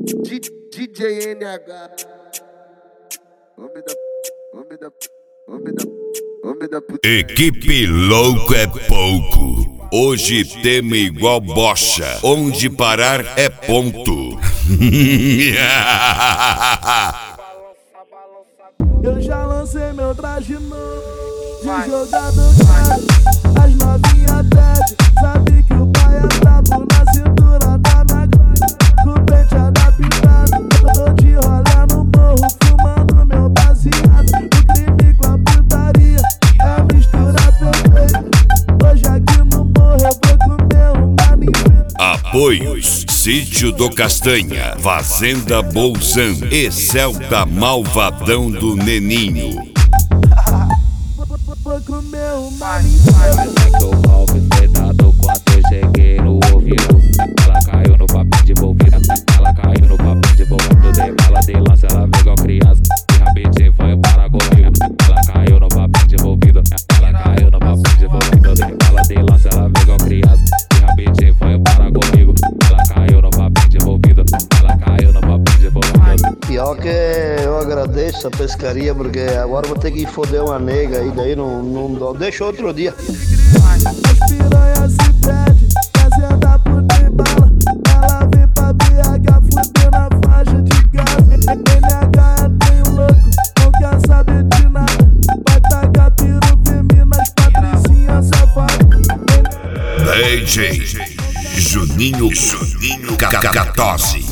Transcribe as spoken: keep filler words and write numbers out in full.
D J N H. Homem da, homem da, homem da, homem da puta. Equipe louco é pouco. Hoje temo igual bocha. Onde parar é ponto. Eu já lancei meu traje novo de jogador caro. As novinhas pede, sabe que o pai é brabo. Na cintura tá na grade, com o pente adaptado. Tô de rolê no morro, fumando meu baseado. O crime com a putaria é mistura perfeita. Hoje aqui no morro eu vou comer uma ninfa. Apoios: Sítio do Castanha, Fazenda Bolzan e Celta Malvadão do Neninho. Vou comer uma ninfa. Tô mal fedado quando eu cheguei no ouvido. Ela caiu no papel de envolvido. Ela caiu no papel de envolvido. Dei bala de lança, ela veio igual criança. E rapidinho foi para comigo. Ela caiu no papel de envolvido. Ela caiu no papel de envolvido. Dei bala de lança, ela veio igual criança. E rapidinho foi para comigo. Ela caiu no papel de envolvido. Ela caiu no papel de envolvido. Pior que eu agradeço a pescaria, porque agora vou ter que foder uma nega aí, daí não, não dá. Deixa outro dia. As piranhas se pede, fazenda puta e bala. Ela vem pra B H, fuder na faixa de casa. N H é bem louco, não quer saber de nada. Vai tacar piru firme nas patricinhas safadas. D J Juninho Juninho Catose.